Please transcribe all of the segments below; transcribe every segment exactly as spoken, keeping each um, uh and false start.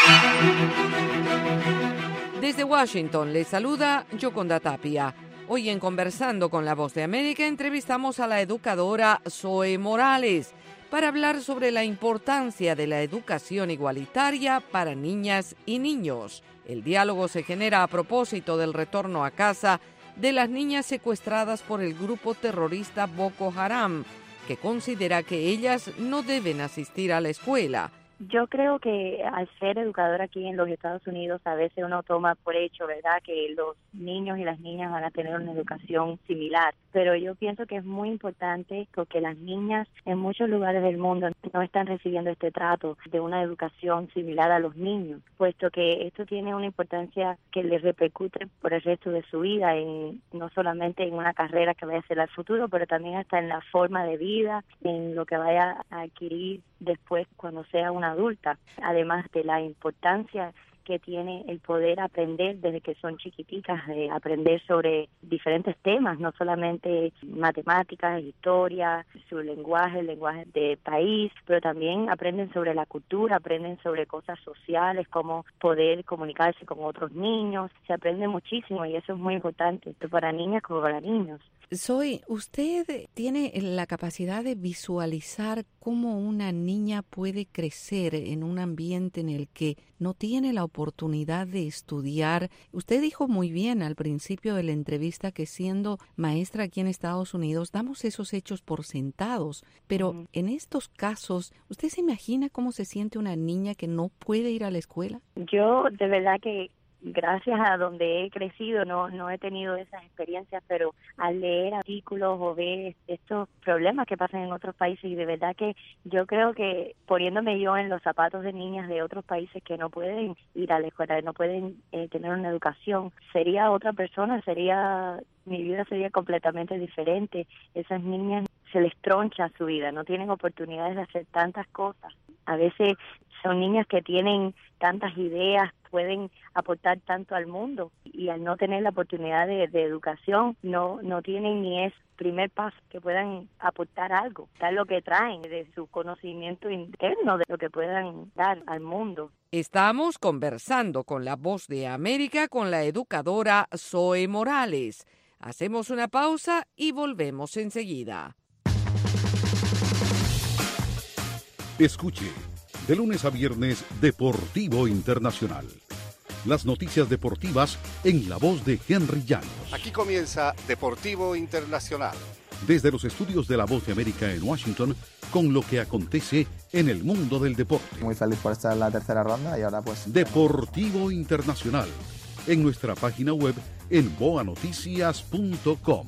Desde Washington les saluda Yoconda Tapia. Hoy en Conversando con la Voz de América entrevistamos a la educadora Zoe Morales para hablar sobre la importancia de la educación igualitaria para niñas y niños. El diálogo se genera a propósito del retorno a casa de las niñas secuestradas por el grupo terrorista Boko Haram, que considera que ellas no deben asistir a la escuela. Yo creo que al ser educadora aquí en los Estados Unidos, a veces uno toma por hecho, ¿verdad?, que los niños y las niñas van a tener una educación similar. Pero yo pienso que es muy importante porque las niñas en muchos lugares del mundo no están recibiendo este trato de una educación similar a los niños, puesto que esto tiene una importancia que les repercute por el resto de su vida, en, no solamente en una carrera que vaya a ser al futuro, pero también hasta en la forma de vida, en lo que vaya a adquirir después cuando sea una adulta, además de la importancia que tiene el poder aprender desde que son chiquititas, de aprender sobre diferentes temas, no solamente matemáticas, historia, su lenguaje, el lenguaje del país, pero también aprenden sobre la cultura, aprenden sobre cosas sociales, como poder comunicarse con otros niños, se aprende muchísimo y eso es muy importante, tanto para niñas como para niños. Zoe, ¿usted tiene la capacidad de visualizar cómo una niña puede crecer en un ambiente en el que no tiene la oportunidad de estudiar? Usted dijo muy bien al principio de la entrevista que siendo maestra aquí en Estados Unidos damos esos hechos por sentados, pero uh-huh. en estos casos, ¿usted se imagina cómo se siente una niña que no puede ir a la escuela? Yo de verdad que gracias a donde he crecido no no he tenido esas experiencias, pero al leer artículos o ver estos problemas que pasan en otros países, y de verdad que yo creo que poniéndome yo en los zapatos de niñas de otros países que no pueden ir a la escuela, no pueden eh, tener una educación, sería otra persona, sería mi vida sería completamente diferente. Esas niñas se les troncha su vida, no tienen oportunidades de hacer tantas cosas. A veces son niñas que tienen tantas ideas, pueden aportar tanto al mundo y al no tener la oportunidad de, de educación, no no tienen ni ese primer paso que puedan aportar algo, dar lo que traen de su conocimiento interno, de lo que puedan dar al mundo. Estamos conversando con la Voz de América con la educadora Zoe Morales. Hacemos una pausa y volvemos enseguida. Escuche, de lunes a viernes, Deportivo Internacional. Las noticias deportivas en la voz de Henry Llanos. Aquí comienza Deportivo Internacional. Desde los estudios de la Voz de América en Washington, con lo que acontece en el mundo del deporte. Muy feliz por estar en la tercera ronda y ahora pues... Deportivo Internacional, en nuestra página web en boa noticias punto com.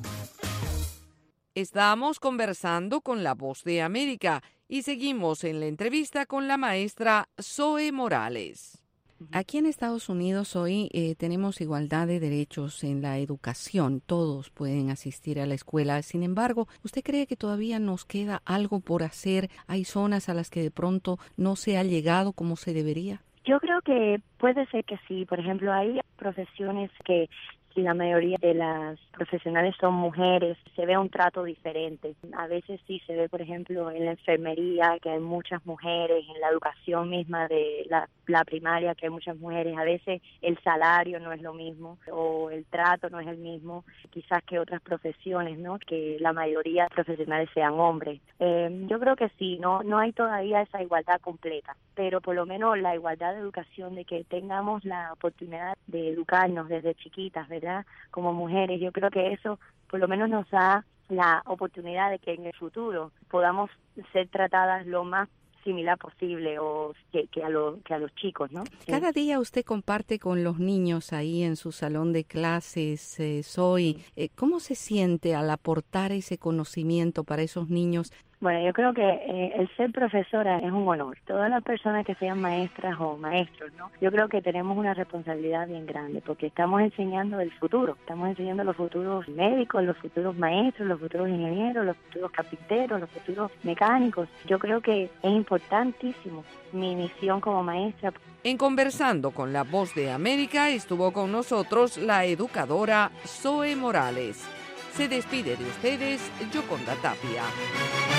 Estamos conversando con la Voz de América y seguimos en la entrevista con la maestra Zoe Morales. Aquí en Estados Unidos hoy eh, tenemos igualdad de derechos en la educación. Todos pueden asistir a la escuela. Sin embargo, ¿usted cree que todavía nos queda algo por hacer? ¿Hay zonas a las que de pronto no se ha llegado como se debería? Yo creo que puede ser que sí. Por ejemplo, hay profesiones que si la mayoría de las profesionales son mujeres, se ve un trato diferente. A veces sí se ve, por ejemplo, en la enfermería, que hay muchas mujeres, en la educación misma de la, la primaria, que hay muchas mujeres. A veces el salario no es lo mismo o el trato no es el mismo, quizás que otras profesiones, ¿no? Que la mayoría de profesionales sean hombres. Eh, yo creo que sí, no no hay todavía esa igualdad completa, pero por lo menos la igualdad de educación, de que tengamos la oportunidad de educarnos desde chiquitas, ¿verdad? Como mujeres, yo creo que eso por lo menos nos da la oportunidad de que en el futuro podamos ser tratadas lo más similar posible o que, que a lo, que a los chicos, ¿no? Cada día usted comparte con los niños ahí en su salón de clases, eh, Zoe. Eh, ¿Cómo se siente al aportar ese conocimiento para esos niños? Bueno, yo creo que eh, el ser profesora es un honor. Todas las personas que sean maestras o maestros, ¿no? Yo creo que tenemos una responsabilidad bien grande porque estamos enseñando el futuro. Estamos enseñando los futuros médicos, los futuros maestros, los futuros ingenieros, los futuros carpinteros, los futuros mecánicos. Yo creo que es importantísimo mi misión como maestra. En Conversando con la Voz de América estuvo con nosotros la educadora Zoe Morales. Se despide de ustedes, Yoconda Tapia.